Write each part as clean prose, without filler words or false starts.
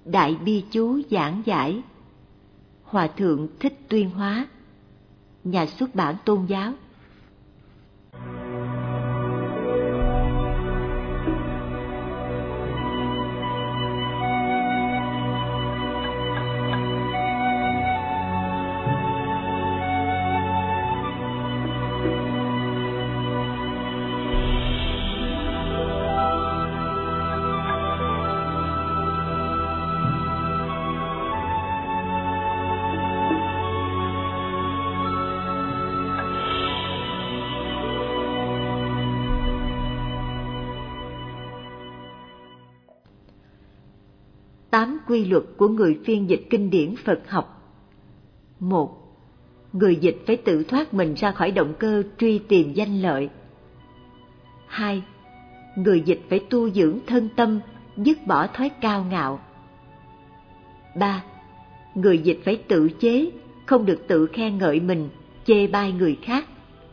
Đại bi chú giảng giải. Hòa thượng Thích Tuyên Hóa, nhà xuất bản Tôn giáo. Tám quy luật của người phiên dịch kinh điển Phật học. 1. Người dịch phải tự thoát mình ra khỏi động cơ truy tìm danh lợi. 2. Người dịch phải tu dưỡng thân tâm, dứt bỏ thói cao ngạo. 3. Người dịch phải tự chế, không được tự khen ngợi mình, chê bai người khác.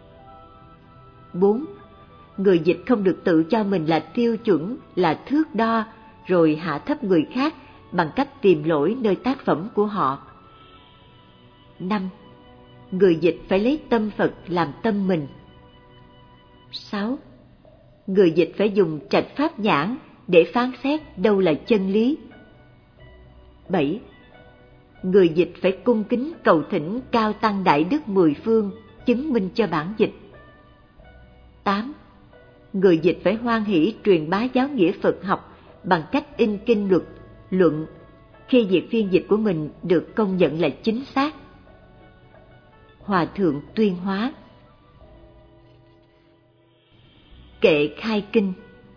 4. Người dịch không được tự cho mình là tiêu chuẩn, là thước đo, rồi hạ thấp người khác bằng cách tìm lỗi nơi tác phẩm của họ. 5. Người dịch phải lấy tâm Phật làm tâm mình. 6. Người dịch phải dùng trạch pháp nhãn để phán xét đâu là chân lý. 7. Người dịch phải cung kính cầu thỉnh cao tăng đại đức mười phương chứng minh cho bản dịch. 8. Người dịch phải hoan hỷ truyền bá giáo nghĩa Phật học bằng cách in kinh luật, luận, khi việc phiên dịch của mình được công nhận là chính xác. Hòa thượng Tuyên Hóa. Kệ khai kinh.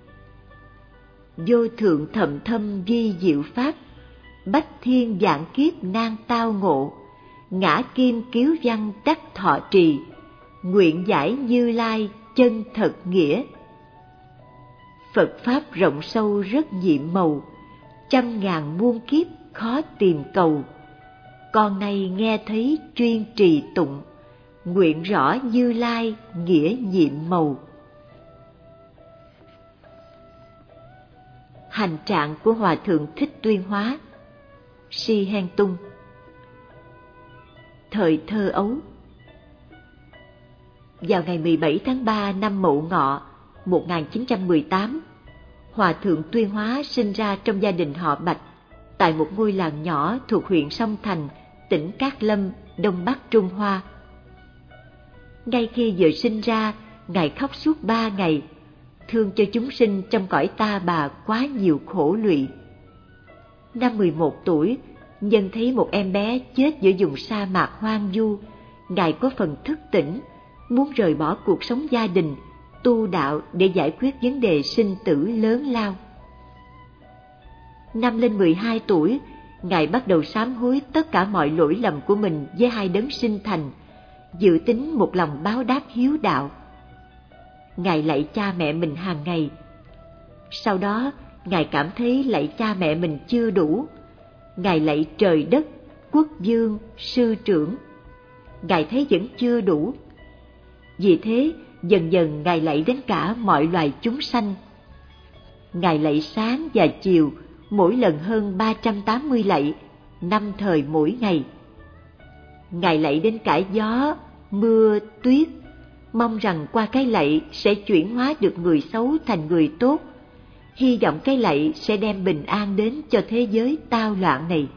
Vô thượng thậm thâm vi diệu pháp, bách thiên vạn kiếp nan tao ngộ, ngã kim cứu văn đắc thọ trì, nguyện giải Như Lai chân thật nghĩa. Phật pháp rộng sâu rất nhiệm màu, trăm ngàn muôn kiếp khó tìm cầu. Con nay nghe thấy chuyên trì tụng, nguyện rõ Như Lai nghĩa nhiệm màu. Hành trạng của Hòa thượng Thích Tuyên Hóa. Si Hen Tung. Thời thơ ấu. Vào ngày 17 tháng 3 năm Mậu Ngọ 1918, Hòa thượng Tuyên Hóa sinh ra trong gia đình họ Bạch, tại một ngôi làng nhỏ thuộc huyện Song Thành, tỉnh Cát Lâm, Đông Bắc Trung Hoa. Ngay khi vừa sinh ra, Ngài khóc suốt 3 ngày, thương cho chúng sinh trong cõi ta bà quá nhiều khổ lụy. Năm 11 tuổi, nhân thấy một em bé chết giữa vùng sa mạc hoang vu, Ngài có phần thức tỉnh, muốn rời bỏ cuộc sống gia đình, tu đạo để giải quyết vấn đề sinh tử lớn lao. Năm lên 12 tuổi, Ngài bắt đầu sám hối tất cả mọi lỗi lầm của mình với hai đấng sinh thành, dự tính một lòng báo đáp hiếu đạo. Ngài lạy cha mẹ mình hàng ngày. Sau đó, Ngài cảm thấy lạy cha mẹ mình chưa đủ. Ngài lạy trời đất, quốc vương, sư trưởng. Ngài thấy vẫn chưa đủ. Vì thế, dần dần Ngài lạy đến cả mọi loài chúng sanh. Ngài lạy sáng và chiều, mỗi lần hơn 380 lạy, 5 thời mỗi ngày. Ngài lạy đến cả gió, mưa, tuyết, mong rằng qua cái lạy sẽ chuyển hóa được người xấu thành người tốt, hy vọng cái lạy sẽ đem bình an đến cho thế giới tao loạn này.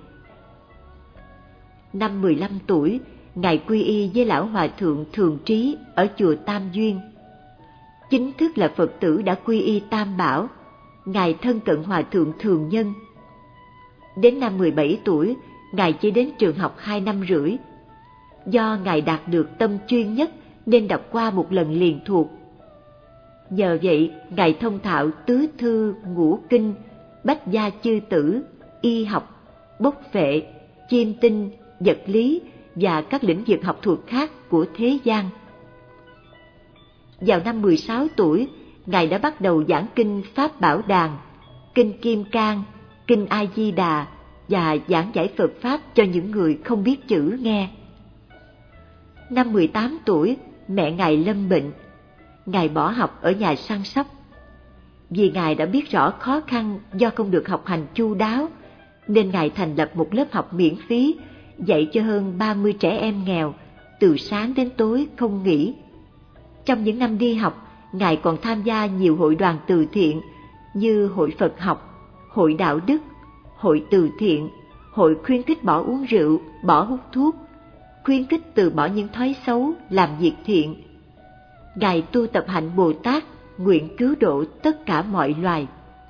Năm 15 tuổi, Ngài quy y với lão hòa thượng Thường Trí ở chùa Tam Duyên. Chính thức là Phật tử đã quy y Tam Bảo, Ngài thân cận hòa thượng Thường Nhân. Đến năm 17 tuổi, Ngài chỉ đến trường học 2 năm rưỡi. Do Ngài đạt được tâm chuyên nhất nên đọc qua một lần liền thuộc. Nhờ vậy, Ngài thông thạo tứ thư, ngũ kinh, bách gia chư tử, y học, bốc phệ, chiêm tinh, vật lý và các lĩnh vực học thuật khác của thế gian. Vào năm 16 tuổi, Ngài đã bắt đầu giảng kinh Pháp Bảo Đàn, kinh Kim Cang, kinh A Di Đà và giảng giải Phật pháp cho những người không biết chữ nghe. Năm 18 tuổi, mẹ Ngài lâm bệnh. Ngài bỏ học ở nhà săn sóc. Vì Ngài đã biết rõ khó khăn do không được học hành chu đáo, nên Ngài thành lập một lớp học miễn phí, dạy cho hơn 30 trẻ em nghèo, từ sáng đến tối không nghỉ. Trong những năm đi học, Ngài còn tham gia nhiều hội đoàn từ thiện như Hội Phật học, Hội Đạo đức, Hội Từ thiện, Hội khuyến khích bỏ uống rượu, bỏ hút thuốc, khuyến khích từ bỏ những thói xấu, làm việc thiện. Ngài tu tập hạnh Bồ Tát, nguyện cứu độ tất cả mọi loài.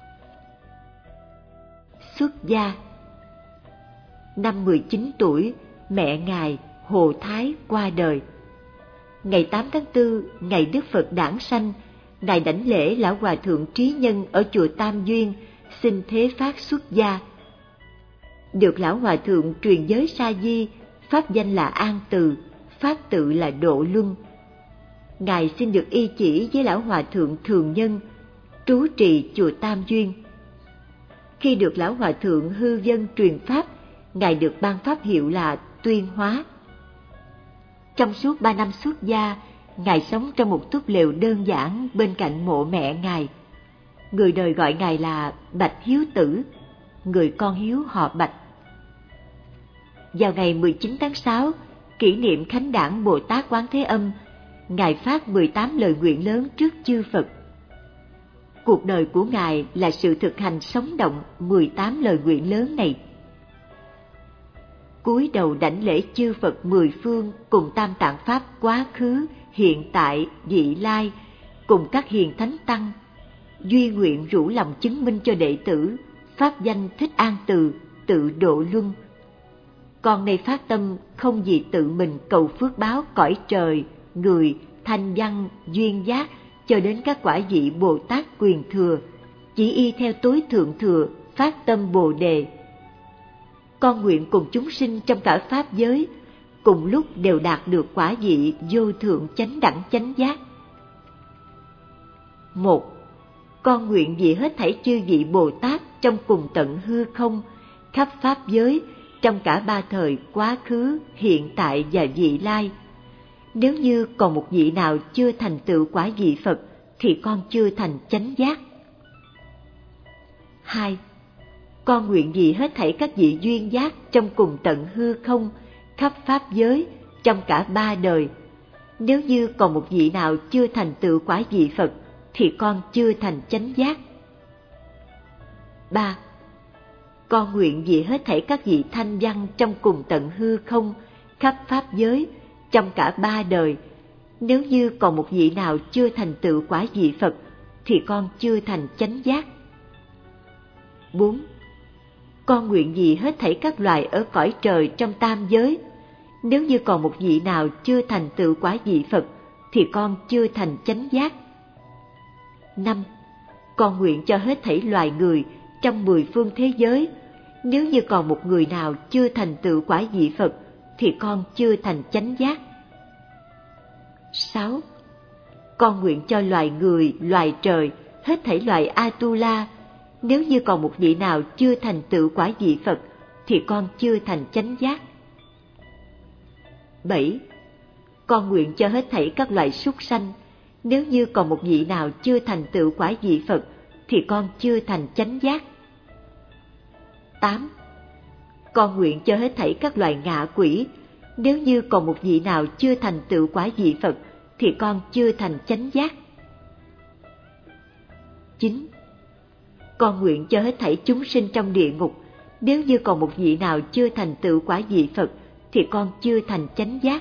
Xuất gia. Năm 19 tuổi, mẹ Ngài Hồ Thái qua đời. Ngày 8 tháng 4, ngày Đức Phật đản sanh, Ngài đảnh lễ Lão Hòa Thượng Trí Nhân ở chùa Tam Duyên, xin thế phát xuất gia. Được Lão Hòa Thượng truyền giới Sa Di, pháp danh là An Từ, pháp tự là Độ Luân. Ngài xin được y chỉ với Lão Hòa Thượng Thường Nhân, trú trì chùa Tam Duyên. Khi được Lão Hòa Thượng Hư Dân truyền pháp, Ngài được ban pháp hiệu là Tuyên Hóa. Trong suốt 3 năm xuất gia, Ngài sống trong một túp lều đơn giản bên cạnh mộ mẹ Ngài. Người đời gọi Ngài là Bạch Hiếu Tử, người con hiếu họ Bạch. Vào ngày 19 tháng 6, kỷ niệm Khánh đản Bồ Tát Quán Thế Âm, Ngài phát 18 lời nguyện lớn trước chư Phật. Cuộc đời của Ngài là sự thực hành sống động 18 lời nguyện lớn này. Cúi đầu đảnh lễ chư Phật 10 phương cùng Tam Tạng Pháp quá khứ, hiện tại, vị lai, cùng các hiền thánh tăng, duy nguyện rủ lòng chứng minh cho đệ tử, pháp danh Thích An Từ, tự độ luân. Con nay phát tâm không vì tự mình cầu phước báo cõi trời, người, thanh văn, duyên giác cho đến các quả vị Bồ Tát quyền thừa, chỉ y theo tối thượng thừa, phát tâm Bồ Đề. Con nguyện cùng chúng sinh trong cả pháp giới, cùng lúc đều đạt được quả vị vô thượng chánh đẳng chánh giác. 1. Con nguyện vì hết thảy chư vị Bồ Tát trong cùng tận hư không, khắp pháp giới, trong cả ba thời quá khứ, hiện tại và vị lai. Nếu như còn một vị nào chưa thành tựu quả vị Phật, thì con chưa thành chánh giác. 2. Con nguyện vì hết thảy các vị duyên giác trong cùng tận hư không, khắp pháp giới, trong cả ba đời. Nếu như còn một vị nào chưa thành tựu quả vị Phật, thì con chưa thành chánh giác. 3. Con nguyện vì hết thảy các vị thanh văn trong cùng tận hư không, khắp pháp giới, trong cả ba đời. Nếu như còn một vị nào chưa thành tựu quả vị Phật, thì con chưa thành chánh giác. 4. Con nguyện vì hết thảy các loài ở cõi trời trong tam giới. Nếu như còn một vị nào chưa thành tựu quả vị Phật, thì con chưa thành chánh giác. 5. Con nguyện cho hết thảy loài người trong 10 phương thế giới. Nếu như còn một người nào chưa thành tựu quả vị Phật, thì con chưa thành chánh giác. 6. Con nguyện cho loài người, loài trời, hết thảy loài Atula. Nếu như còn một vị nào chưa thành tựu quả vị Phật, thì con chưa thành chánh giác. 7. Con nguyện cho hết thảy các loài súc sanh. Nếu như còn một vị nào chưa thành tựu quả vị Phật, thì con chưa thành chánh giác. 8. Con nguyện cho hết thảy các loài ngạ quỷ. Nếu như còn một vị nào chưa thành tựu quả vị Phật, thì con chưa thành chánh giác. 9. Con nguyện cho hết thảy chúng sinh trong địa ngục. Nếu như còn một vị nào chưa thành tựu quả vị Phật, thì con chưa thành chánh giác.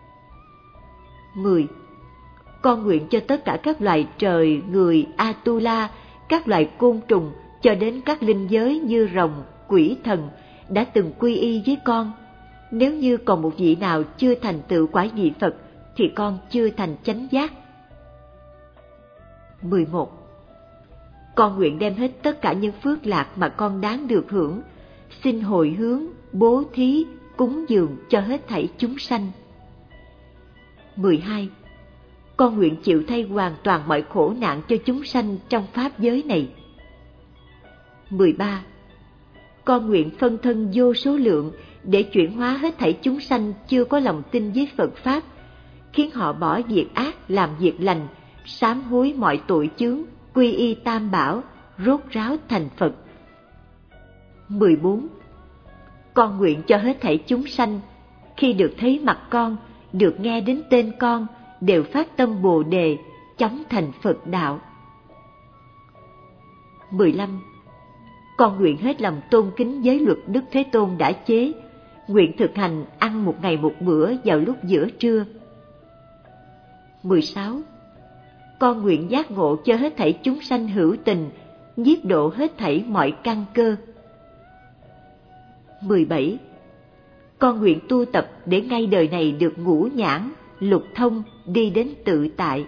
10. Con nguyện cho tất cả các loài trời, người, Atula, các loài côn trùng, cho đến các linh giới như rồng, quỷ thần, đã từng quy y với con. Nếu như còn một vị nào chưa thành tựu quả vị Phật, thì con chưa thành chánh giác. 11. Con nguyện đem hết tất cả những phước lạc mà con đáng được hưởng, xin hồi hướng, bố thí, cúng dường cho hết thảy chúng sanh. 12. Con nguyện chịu thay hoàn toàn mọi khổ nạn cho chúng sanh trong pháp giới này. 13. Con nguyện phân thân vô số lượng để chuyển hóa hết thảy chúng sanh chưa có lòng tin với Phật Pháp, khiến họ bỏ việc ác làm việc lành, sám hối mọi tội chướng, quy y Tam Bảo, rốt ráo thành Phật. 14. con nguyện cho hết thảy chúng sanh, khi được thấy mặt con, được nghe đến tên con, đều phát tâm Bồ Đề, chóng thành Phật đạo. 15. Con nguyện hết lòng tôn kính giới luật Đức Thế Tôn đã chế, nguyện thực hành ăn một ngày một bữa vào lúc giữa trưa. 16. Con nguyện giác ngộ cho hết thảy chúng sanh hữu tình, nhiếp độ hết thảy mọi căn cơ. 17. Con nguyện tu tập để ngay đời này được ngũ nhãn, lục thông, đi đến tự tại.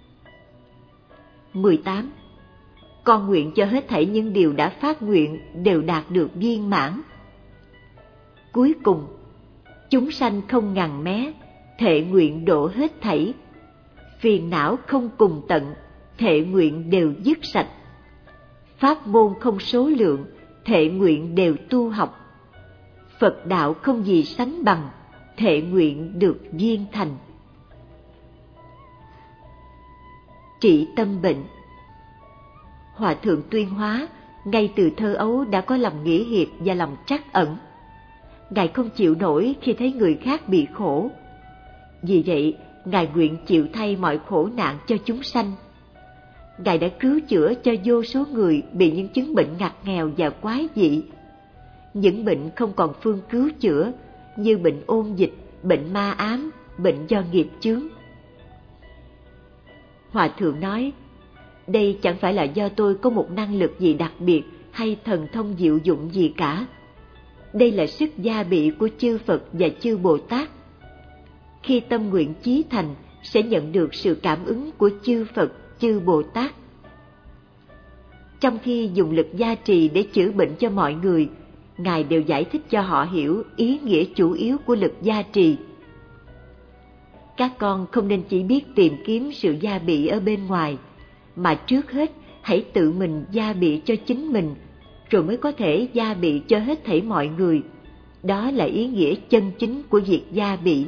18. Con nguyện cho hết thảy những điều đã phát nguyện đều đạt được viên mãn. Cuối cùng, chúng sanh không ngần mé, thệ nguyện độ hết thảy. Phiền não không cùng tận, thệ nguyện đều dứt sạch. Pháp môn không số lượng, thệ nguyện đều tu học. Phật đạo không gì sánh bằng, thệ nguyện được viên thành. Trị tâm bệnh. Hòa thượng Tuyên Hóa ngay từ thơ ấu đã có lòng nghĩa hiệp và lòng trắc ẩn. Ngài không chịu nổi khi thấy người khác bị khổ. Vì vậy, Ngài nguyện chịu thay mọi khổ nạn cho chúng sanh. Ngài đã cứu chữa cho vô số người bị những chứng bệnh ngặt nghèo và quái dị. Những bệnh không còn phương cứu chữa như bệnh ôn dịch, bệnh ma ám, bệnh do nghiệp chướng. Hòa thượng nói, đây chẳng phải là do tôi có một năng lực gì đặc biệt hay thần thông diệu dụng gì cả. Đây là sức gia bị của chư Phật và chư Bồ Tát. Khi tâm nguyện chí thành, sẽ nhận được sự cảm ứng của chư Phật, chư Bồ Tát. Trong khi dùng lực gia trì để chữa bệnh cho mọi người, Ngài đều giải thích cho họ hiểu ý nghĩa chủ yếu của lực gia trì. Các con không nên chỉ biết tìm kiếm sự gia bị ở bên ngoài, mà trước hết hãy tự mình gia bị cho chính mình, rồi mới có thể gia bị cho hết thảy mọi người. Đó là ý nghĩa chân chính của việc gia bị.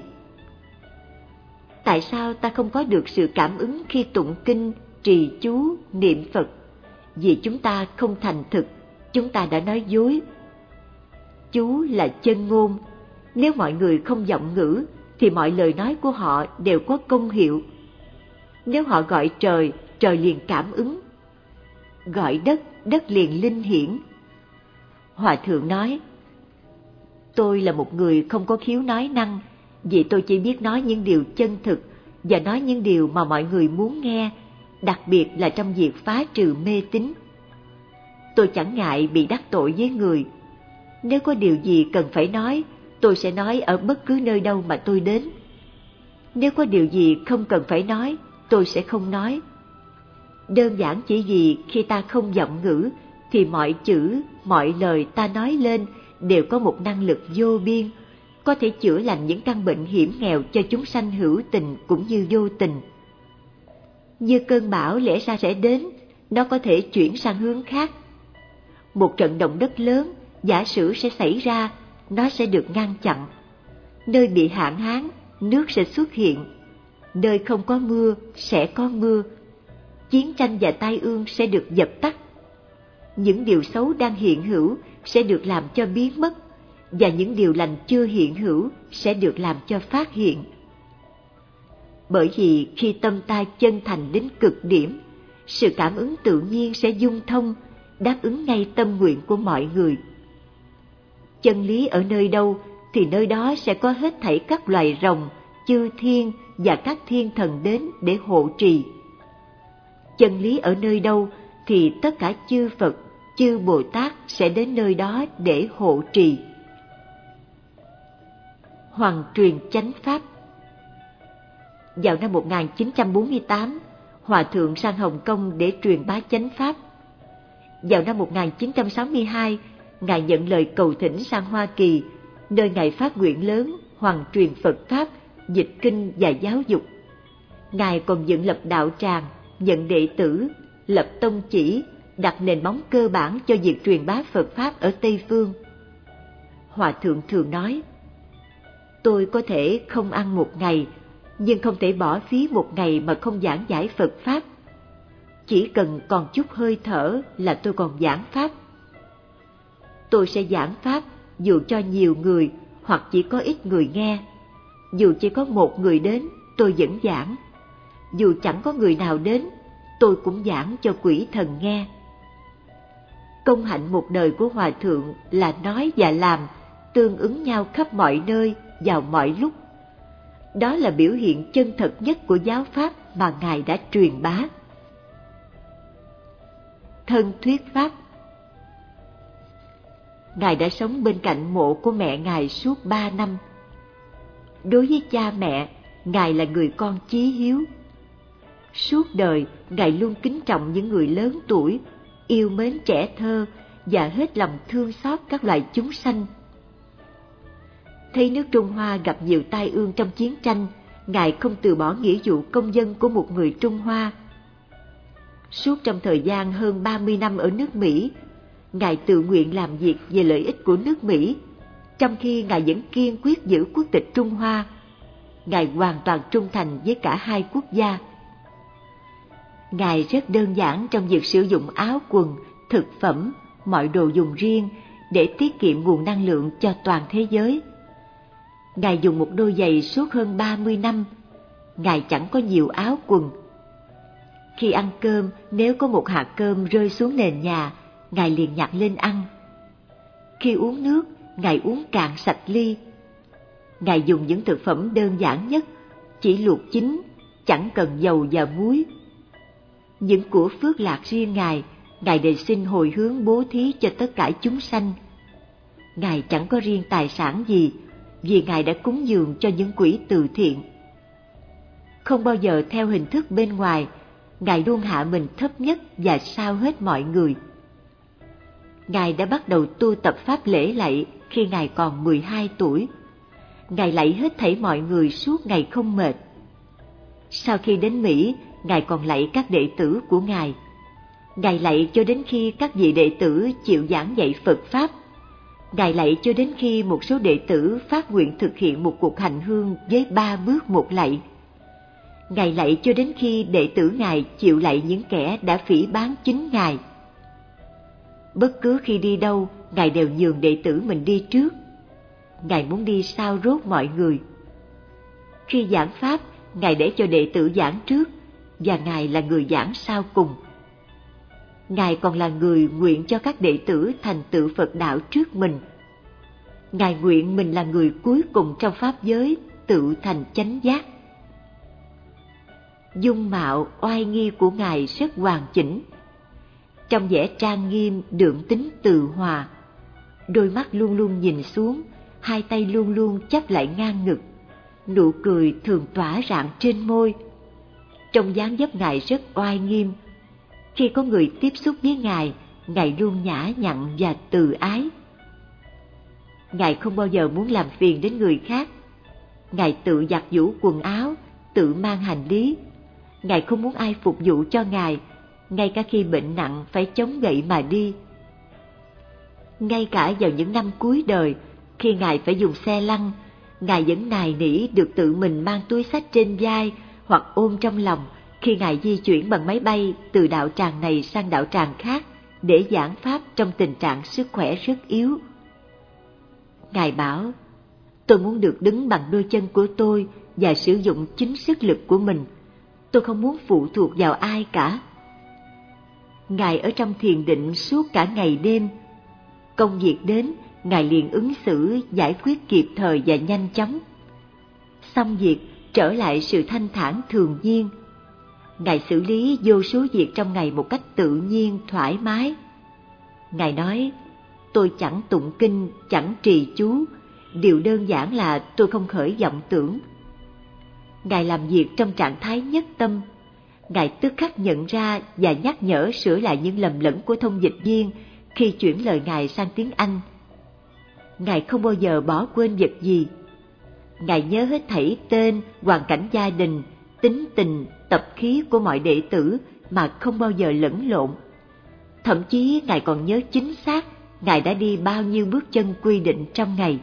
Tại sao ta không có được sự cảm ứng khi tụng kinh, trì chú, niệm Phật? Vì chúng ta không thành thực, chúng ta đã nói dối. Chú là chân ngôn. Nếu mọi người không giọng ngữ, thì mọi lời nói của họ đều có công hiệu. Nếu họ gọi trời, trời liền cảm ứng. Gọi đất, đất liền linh hiển. Hòa thượng nói, tôi là một người không có khiếu nói năng, vì tôi chỉ biết nói những điều chân thực và nói những điều mà mọi người muốn nghe, đặc biệt là trong việc phá trừ mê tín. Tôi chẳng ngại bị đắc tội với người. Nếu có điều gì cần phải nói, tôi sẽ nói ở bất cứ nơi đâu mà tôi đến. Nếu có điều gì không cần phải nói, tôi sẽ không nói. Đơn giản chỉ vì khi ta không giọng ngữ, thì mọi chữ, mọi lời ta nói lên đều có một năng lực vô biên, có thể chữa lành những căn bệnh hiểm nghèo cho chúng sanh hữu tình cũng như vô tình. Như cơn bão lẽ ra sẽ đến, nó có thể chuyển sang hướng khác. Một trận động đất lớn, giả sử sẽ xảy ra, nó sẽ được ngăn chặn. Nơi bị hạn hán, nước sẽ xuất hiện. Nơi không có mưa, sẽ có mưa. Chiến tranh và tai ương sẽ được dập tắt. Những điều xấu đang hiện hữu sẽ được làm cho biến mất, và những điều lành chưa hiện hữu sẽ được làm cho phát hiện. Bởi vì khi tâm ta chân thành đến cực điểm, sự cảm ứng tự nhiên sẽ dung thông, đáp ứng ngay tâm nguyện của mọi người. Chân lý ở nơi đâu thì nơi đó sẽ có hết thảy các loài rồng, chư thiên và các thiên thần đến để hộ trì. Chân lý ở nơi đâu thì tất cả chư Phật, chư Bồ Tát sẽ đến nơi đó để hộ trì. Hoằng truyền chánh pháp. Vào năm 1948, Hòa thượng sang Hồng Kông để truyền bá chánh pháp. Vào năm 1962, Ngài nhận lời cầu thỉnh sang Hoa Kỳ, nơi Ngài phát nguyện lớn hoằng truyền Phật Pháp, dịch kinh và giáo dục. Ngài còn dựng lập đạo tràng, nhận đệ tử, lập tông chỉ, đặt nền móng cơ bản cho việc truyền bá Phật Pháp ở Tây Phương. Hòa thượng thường nói, tôi có thể không ăn một ngày, nhưng không thể bỏ phí một ngày mà không giảng giải Phật Pháp. Chỉ cần còn chút hơi thở là tôi còn giảng Pháp. Tôi sẽ giảng Pháp dù cho nhiều người hoặc chỉ có ít người nghe. Dù chỉ có một người đến, tôi vẫn giảng. Dù chẳng có người nào đến, tôi cũng giảng cho quỷ thần nghe. Công hạnh một đời của Hòa Thượng là nói và làm tương ứng nhau khắp mọi nơi, vào mọi lúc. Đó là biểu hiện chân thật nhất của giáo pháp mà Ngài đã truyền bá. Thân thuyết pháp. Ngài đã sống bên cạnh mộ của mẹ Ngài suốt 3 năm. Đối với cha mẹ, Ngài là người con chí hiếu. Suốt đời, Ngài luôn kính trọng những người lớn tuổi, yêu mến trẻ thơ và hết lòng thương xót các loài chúng sanh. Thấy nước Trung Hoa gặp nhiều tai ương trong chiến tranh, Ngài không từ bỏ nghĩa vụ công dân của một người Trung Hoa. Suốt trong thời gian hơn 30 năm ở nước Mỹ, Ngài tự nguyện làm việc về lợi ích của nước Mỹ, trong khi Ngài vẫn kiên quyết giữ quốc tịch Trung Hoa. Ngài hoàn toàn trung thành với cả hai quốc gia. Ngài rất đơn giản trong việc sử dụng áo quần, thực phẩm, mọi đồ dùng riêng để tiết kiệm nguồn năng lượng cho toàn thế giới. Ngài dùng một đôi giày suốt hơn 30 năm. Ngài chẳng có nhiều áo quần. Khi ăn cơm, nếu có một hạt cơm rơi xuống nền nhà, Ngài liền nhặt lên ăn. Khi uống nước, Ngài uống cạn sạch ly. Ngài dùng những thực phẩm đơn giản nhất, chỉ luộc chín, chẳng cần dầu và muối. Những của phước lạc riêng Ngài đều xin hồi hướng bố thí cho tất cả chúng sanh. Ngài chẳng có riêng tài sản gì, vì Ngài đã cúng dường cho những quỹ từ thiện. Không bao giờ theo hình thức bên ngoài, Ngài luôn hạ mình thấp nhất và sau hết mọi người. Ngài đã bắt đầu tu tập pháp lễ lạy khi Ngài còn 12 tuổi. Ngài lạy hết thảy mọi người suốt ngày không mệt. Sau khi đến Mỹ, Ngài còn lạy các đệ tử của Ngài. Ngài lạy cho đến khi các vị đệ tử chịu giảng dạy Phật Pháp. Ngài lạy cho đến khi một số đệ tử phát nguyện thực hiện một cuộc hành hương với 3 bước một lạy. Ngài lạy cho đến khi đệ tử Ngài chịu lạy những kẻ đã phỉ báng chính Ngài. Bất cứ khi đi đâu, Ngài đều nhường đệ tử mình đi trước. Ngài muốn đi sau rốt mọi người. Khi giảng Pháp, Ngài để cho đệ tử giảng trước, và Ngài là người giảng sau cùng. Ngài còn là người nguyện cho các đệ tử thành tựu Phật đạo trước mình. Ngài nguyện mình là người cuối cùng trong Pháp giới tự thành chánh giác. Dung mạo oai nghi của Ngài rất hoàn chỉnh. Trong vẻ trang nghiêm, đượm tính từ hòa. Đôi mắt luôn luôn nhìn xuống, hai tay luôn luôn chắp lại ngang ngực. Nụ cười thường tỏa rạng trên môi. Trong dáng dấp Ngài rất oai nghiêm. Khi có người tiếp xúc với Ngài luôn nhã nhặn và từ ái. Ngài không bao giờ muốn làm phiền đến người khác. Ngài tự giặt giũ quần áo, tự mang hành lý. Ngài không muốn ai phục vụ cho Ngài, ngay cả khi bệnh nặng phải chống gậy mà đi. Ngay cả vào những năm cuối đời, khi Ngài phải dùng xe lăn, Ngài vẫn nài nỉ được tự mình mang túi xách trên vai hoặc ôm trong lòng khi Ngài di chuyển bằng máy bay từ đạo tràng này sang đạo tràng khác để giảng Pháp trong tình trạng sức khỏe rất yếu. Ngài bảo, tôi muốn được đứng bằng đôi chân của tôi và sử dụng chính sức lực của mình. Tôi không muốn phụ thuộc vào ai cả. Ngài ở trong thiền định suốt cả ngày đêm. Công việc đến, Ngài liền ứng xử giải quyết kịp thời và nhanh chóng. Xong việc, trở lại sự thanh thản thường nhiên. Ngài xử lý vô số việc trong ngày một cách tự nhiên, thoải mái. Ngài nói, tôi chẳng tụng kinh, chẳng trì chú. Điều đơn giản là tôi không khởi vọng tưởng. Ngài làm việc trong trạng thái nhất tâm. Ngài tức khắc nhận ra và nhắc nhở sửa lại những lầm lẫn của thông dịch viên khi chuyển lời Ngài sang tiếng Anh. Ngài không bao giờ bỏ quên vật gì. Ngài nhớ hết thảy tên, hoàn cảnh gia đình, tính tình, tập khí của mọi đệ tử mà không bao giờ lẫn lộn. Thậm chí Ngài còn nhớ chính xác Ngài đã đi bao nhiêu bước chân quy định trong ngày.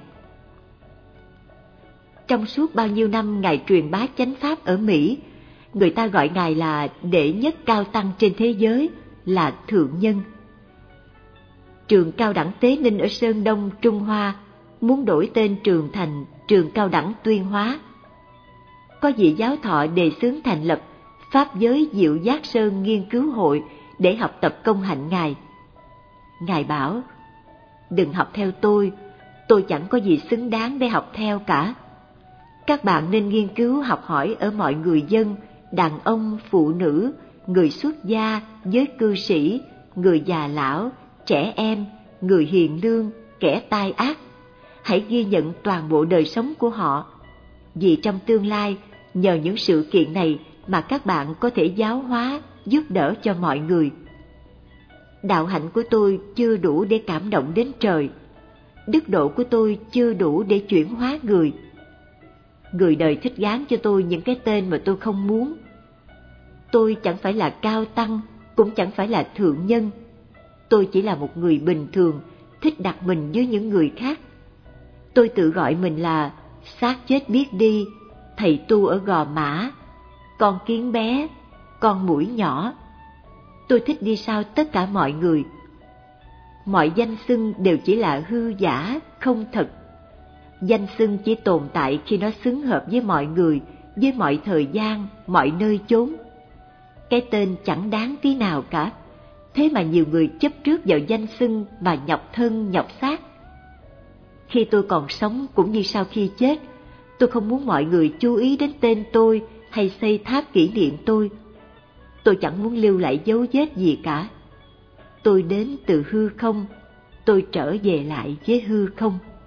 Trong suốt bao nhiêu năm Ngài truyền bá chánh Pháp ở Mỹ, người ta gọi Ngài là đệ nhất cao tăng trên thế giới, là thượng nhân. Trường cao đẳng Tế Ninh ở Sơn Đông, Trung Hoa muốn đổi tên trường thành Trường Cao đẳng Tuyên Hóa. Có vị giáo thọ đề xướng thành lập Pháp giới Diệu Giác Sơn Nghiên cứu hội để học tập công hạnh Ngài. Ngài bảo, đừng học theo tôi chẳng có gì xứng đáng để học theo cả. Các bạn nên nghiên cứu học hỏi ở mọi người dân, đàn ông, phụ nữ, người xuất gia, giới cư sĩ, người già lão, trẻ em, người hiền lương, kẻ tai ác. Hãy ghi nhận toàn bộ đời sống của họ, vì trong tương lai, nhờ những sự kiện này mà các bạn có thể giáo hóa, giúp đỡ cho mọi người. Đạo hạnh của tôi chưa đủ để cảm động đến trời. Đức độ của tôi chưa đủ để chuyển hóa người. Người đời thích gán cho tôi những cái tên mà tôi không muốn. Tôi chẳng phải là cao tăng, cũng chẳng phải là thượng nhân. Tôi chỉ là một người bình thường, thích đặt mình dưới những người khác. Tôi tự gọi mình là xác chết biết đi, thầy tu ở Gò Mã, con kiến bé, con muỗi nhỏ. Tôi thích đi sau tất cả mọi người. Mọi danh xưng đều chỉ là hư giả, không thật. Danh xưng chỉ tồn tại khi nó xứng hợp với mọi người, với mọi thời gian, mọi nơi chốn. Cái tên chẳng đáng tí nào cả. Thế mà nhiều người chấp trước vào danh xưng mà nhọc thân nhọc xác. Khi tôi còn sống cũng như sau khi chết, tôi không muốn mọi người chú ý đến tên tôi hay xây tháp kỷ niệm tôi. Tôi chẳng muốn lưu lại dấu vết gì cả. Tôi đến từ hư không, tôi trở về lại với hư không.